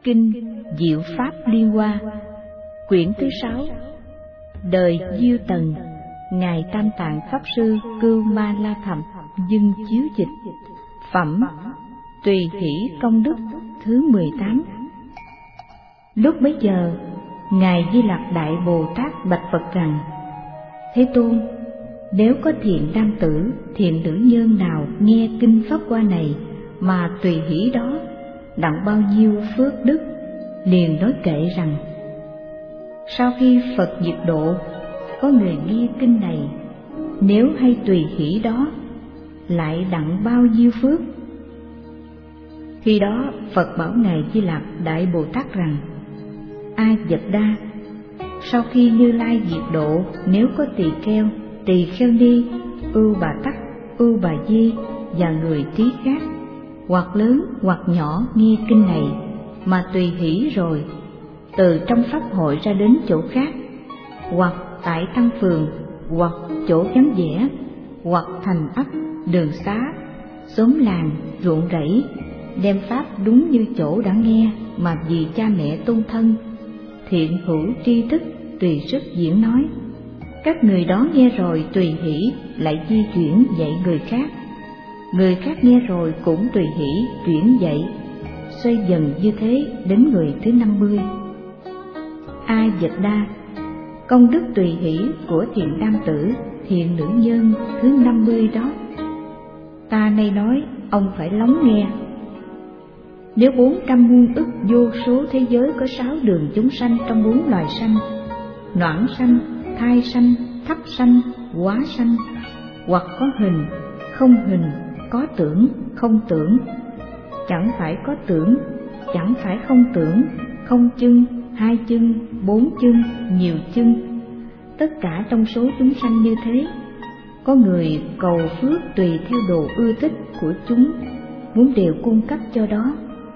Kinh Diệu Pháp Liên Hoa, quyển thứ 6, đời Diêu Tần, ngài Tam Tạng Pháp Sư Cưu Ma La Thập dưng chiếu dịch, phẩm Tùy Hỷ Công Đức thứ 18. Lúc bấy giờ, ngài Di Lặc Đại Bồ Tát bạch Phật rằng: Thế Tôn, nếu có thiện nam tử, thiện nữ nhân nào nghe kinh Pháp Hoa này mà tùy hỷ đó, đặng bao nhiêu phước đức, liền nói kệ rằng: sau khi Phật diệt độ, có người nghe kinh này, nếu hay tùy hỷ đó, lại đặng bao nhiêu phước. Khi đó Phật bảo ngài Di Lặc Đại Bồ Tát rằng: A Vật Đa, sau khi Như Lai diệt độ, nếu có tỳ kheo ni, ưu bà tắc, ưu bà di và người trí khác, hoặc lớn hoặc nhỏ nghe kinh này mà tùy hỷ rồi, từ trong pháp hội ra đến chỗ khác, hoặc tại tăng phường, hoặc chỗ vắng vẻ, hoặc thành ấp, đường xá, xóm làng, ruộng rẫy, đem pháp đúng như chỗ đã nghe mà vì cha mẹ tôn thân, thiện hữu tri thức tùy sức diễn nói. Các người đó nghe rồi tùy hỷ, lại di chuyển dạy người khác. Người khác nghe rồi cũng tùy hỷ chuyển dạy, xoay dần như thế đến người thứ 50. A Vật Đa, công đức tùy hỷ của thiện nam tử, thiện nữ nhân thứ 50 đó, ta nay nói ông phải lắng nghe. Nếu 400 muôn ức vô số thế giới có 6 đường chúng sanh trong 4 loài sanh: noãn sanh, thai sanh, thấp sanh, hóa sanh, hoặc có hình, không hình, có tưởng, không tưởng, chẳng phải có tưởng, chẳng phải không tưởng, không chân, 2 chân, 4 chân, nhiều chân, tất cả trong số chúng sanh như thế, có người cầu phước tùy theo đồ ưa thích của chúng, muốn đều cung cấp cho đó.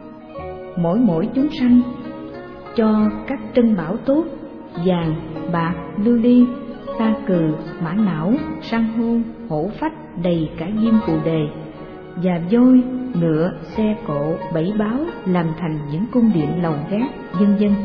Mỗi chúng sanh cho các trân bảo tốt, vàng, bạc, lưu ly, sa cừ, mã não, san hô, hổ phách đầy cả diêm phù đề, và voi, ngựa, xe cộ, bảy báo làm thành những cung điện lầu gác, vân vân.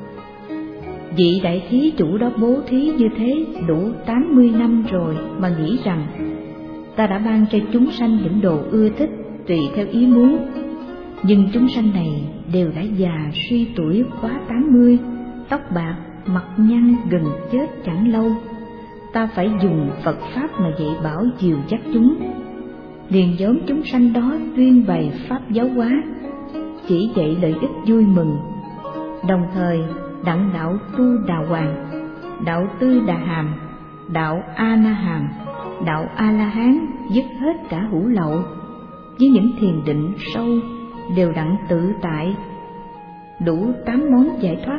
Vị đại thí chủ đó bố thí như thế đủ 80 năm rồi mà nghĩ rằng: ta đã ban cho chúng sanh những đồ ưa thích tùy theo ý muốn, nhưng chúng sanh này đều đã già suy tuổi quá 80, tóc bạc, mặt nhăn, gần chết chẳng lâu. Ta phải dùng Phật Pháp mà dạy bảo dìu dắt chúng. Liền nhóm chúng sanh đó tuyên bày Pháp giáo hóa, chỉ dạy lợi ích vui mừng, đồng thời đặng đạo Tu Đà Hoàng, đạo Tư Đà Hàm, đạo A Na Hàm, đạo A La Hán dứt hết cả hữu lậu, với những thiền định sâu đều đặng tự tại, đủ 8 món giải thoát.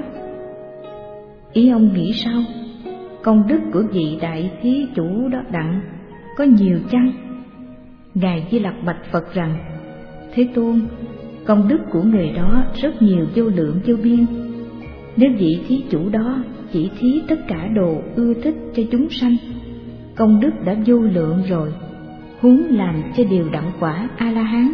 Ý ông nghĩ sao? Công đức của vị đại thí chủ đó đặng có nhiều chăng? Ngài Di Lặc bạch Phật rằng: Thế Tôn, công đức của người đó rất nhiều vô lượng vô biên. Nếu vị thí chủ đó chỉ thí tất cả đồ ưa thích cho chúng sanh, công đức đã vô lượng rồi, huống làm cho điều đặng quả A-la-hán.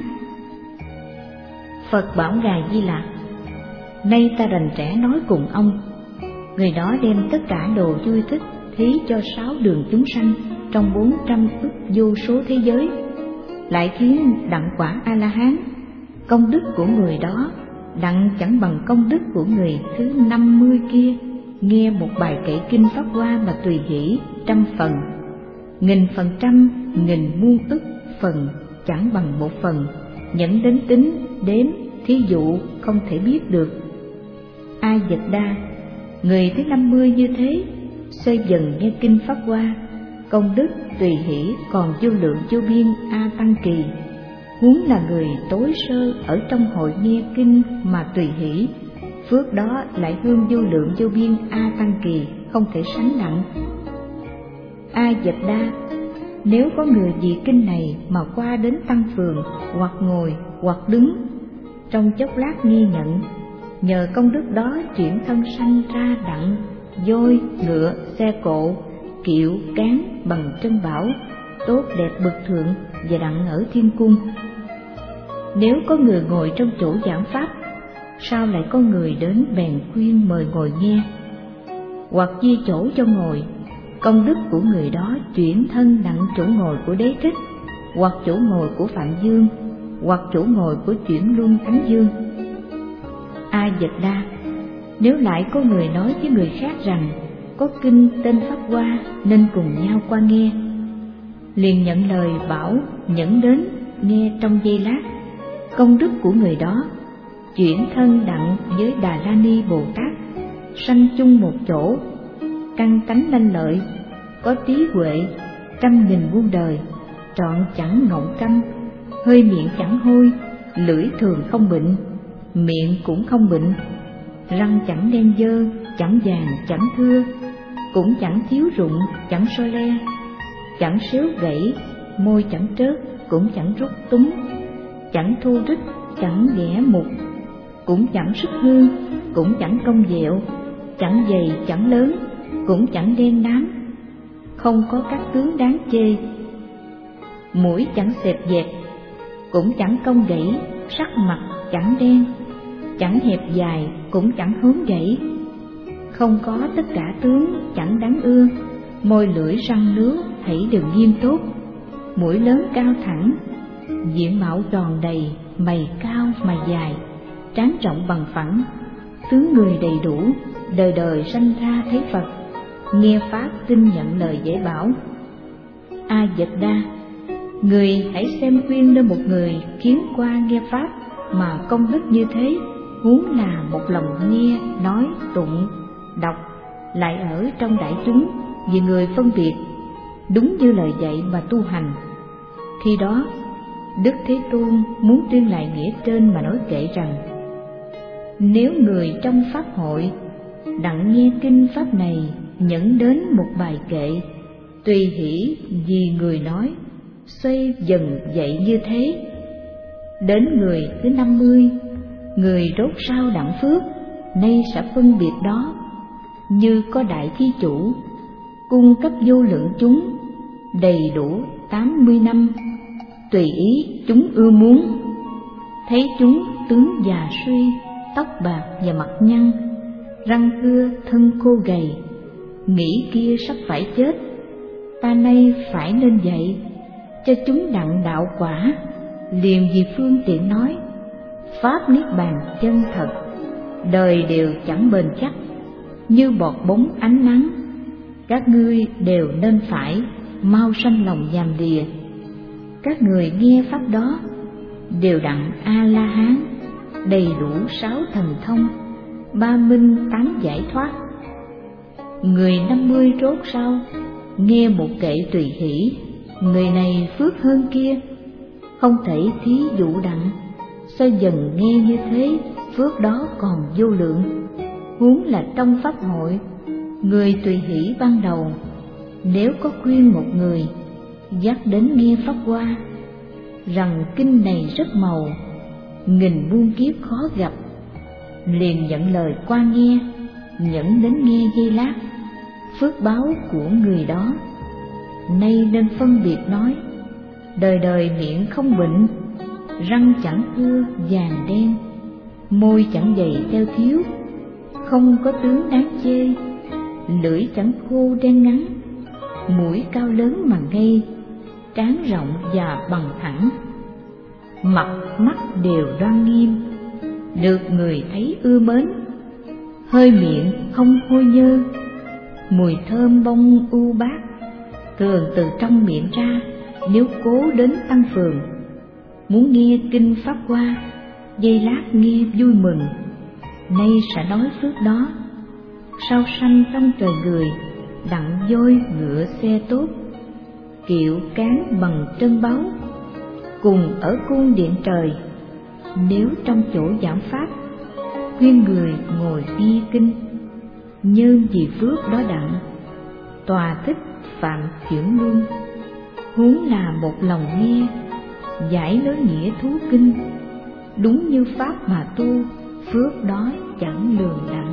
Phật bảo ngài Di Lặc: nay ta rành rẽ nói cùng ông. Người đó đem tất cả đồ vui thích thí cho 6 đường chúng sanh trong 400 ức vô số thế giới, lại khiến đặng quả A-la-hán. Công đức của người đó đặng chẳng bằng công đức của người thứ 50 kia, nghe một bài kệ kinh Pháp Hoa mà tùy hỷ 100 phần, 1000 phần trăm, 1000 muôn ức phần chẳng bằng 1 phần, nhẫn đến tính đếm thí dụ không thể biết được. A Vật Đa, người thứ 50 như thế, xoay dần nghe kinh Pháp Hoa, công đức tùy hỷ còn vô lượng vô biên A Tăng Kỳ, huống là người tối sơ ở trong hội nghe kinh mà tùy hỷ, phước đó lại hơn vô lượng vô biên A Tăng Kỳ, không thể sánh nặng. A Vật Đa, nếu có người vì kinh này mà qua đến tăng phường, hoặc ngồi hoặc đứng, trong chốc lát nghi nhận, nhờ công đức đó chuyển thân sanh ra đặng voi, ngựa, xe cộ, kiệu, cán bằng trân bảo, tốt đẹp bậc thượng, và đặng ở thiên cung. Nếu có người ngồi trong chỗ giảng pháp, sao lại có người đến bèn khuyên mời ngồi nghe, hoặc chia chỗ cho ngồi, công đức của người đó chuyển thân đặng chỗ ngồi của Đế Thích, hoặc chỗ ngồi của Phạm Dương, hoặc chỗ ngồi của Chuyển Luân Thánh Dương. A Dịch Đa, nếu lại có người nói với người khác rằng có kinh tên Pháp Hoa nên cùng nhau qua nghe, liền nhận lời bảo nhẫn đến nghe trong giây lát, công đức của người đó chuyển thân đặng với Đà La Ni Bồ Tát, sanh chung một chỗ, căn tánh lanh lợi, có trí huệ 100.000 muôn đời, trọn chẳng ngọng câm, hơi miệng chẳng hôi, lưỡi thường không bệnh, miệng cũng không bệnh, răng chẳng đen dơ, chẳng vàng chẳng thưa, cũng chẳng thiếu rụng, chẳng soi le, chẳng xéo gãy, môi chẳng trớt, cũng chẳng rút túng, chẳng thu rít, chẳng ghẻ mục, cũng chẳng sức hư, cũng chẳng cong dẹo, chẳng dày chẳng lớn, cũng chẳng đen nám, không có các tướng đáng chê. Mũi chẳng xẹp dẹt, cũng chẳng cong gãy, sắc mặt chẳng đen, chẳng hẹp dài, cũng chẳng hốn gãy, không có tất cả tướng chẳng đáng ưa, môi lưỡi răng nướu thảy đều nghiêm tốt, mũi lớn cao thẳng, diện mạo tròn đầy, mày cao mày dài, trán rộng bằng phẳng, tướng người đầy đủ, đời đời sanh ra thấy Phật, nghe pháp tin nhận lời dạy bảo. A Dịch Đa, người hãy xem khuyên lên một người kiến qua nghe pháp mà công đức như thế, huống là một lòng nghe nói tụng đọc, lại ở trong đại chúng vì người phân biệt, đúng như lời dạy mà tu hành. Khi đó Đức Thế Tôn muốn tuyên lại nghĩa trên mà nói kệ rằng: nếu người trong pháp hội đặng nghe kinh pháp này nhẫn đến một bài kệ, tùy hỷ vì người nói, xoay dần dậy như thế. Đến người thứ 50, người rốt rau đặng phước, nay sẽ phân biệt đó, như có đại thí chủ cung cấp vô lượng chúng, đầy đủ 80 năm, tùy ý chúng ưa muốn. Thấy chúng tướng già suy, tóc bạc và mặt nhăn, răng cưa thân khô gầy, nghĩ kia sắp phải chết, ta nay phải nên dậy cho chúng đặng đạo quả, liền vì phương tiện nói, pháp niết bàn chân thật, đời đều chẳng bền chắc, như bọt bóng ánh nắng, các ngươi đều nên phải mau sanh lòng giàm lìa. Các người nghe pháp đó đều đặng A La Hán, đầy đủ 6 thần thông, 3 minh 8 giải thoát. Người 50 rốt rau nghe một kệ tùy hỷ, người này phước hơn kia, không thể thí dụ đặng, sao dần nghe như thế, phước đó còn vô lượng. Huống là trong pháp hội, người tùy hỷ ban đầu, nếu có khuyên một người dắt đến nghe pháp Hoa rằng kinh này rất màu, nghìn muôn kiếp khó gặp, liền nhận lời qua nghe, nhẫn đến nghe giây lát, phước báo của người đó. Nay nên phân biệt nói, đời đời miệng không bệnh, răng chẳng thưa vàng đen, môi chẳng dày teo thiếu, không có tướng đáng chê, lưỡi chẳng khô đen ngắn, mũi cao lớn mà ngây, trán rộng và bằng thẳng, mặt mắt đều đoan nghiêm, được người thấy ưa mến, hơi miệng không hôi nhơ, mùi thơm bông u bát, thường từ trong miệng ra. Nếu cố đến tăng phường, muốn nghe kinh pháp Hoa, giây lát nghe vui mừng, nay sẽ nói phước đó. Sao sanh trong trời người, đặng voi ngựa xe tốt, kiệu cán bằng trân báu, cùng ở cung điện trời. Nếu trong chỗ giảng pháp, khuyên người ngồi nghe kinh, nhân vì phước đó đặng, tòa thích phạm chuyển luân. Huống là một lòng nghe, giải nói nghĩa thú kinh, đúng như pháp mà tu, phước đó chẳng lường đặng.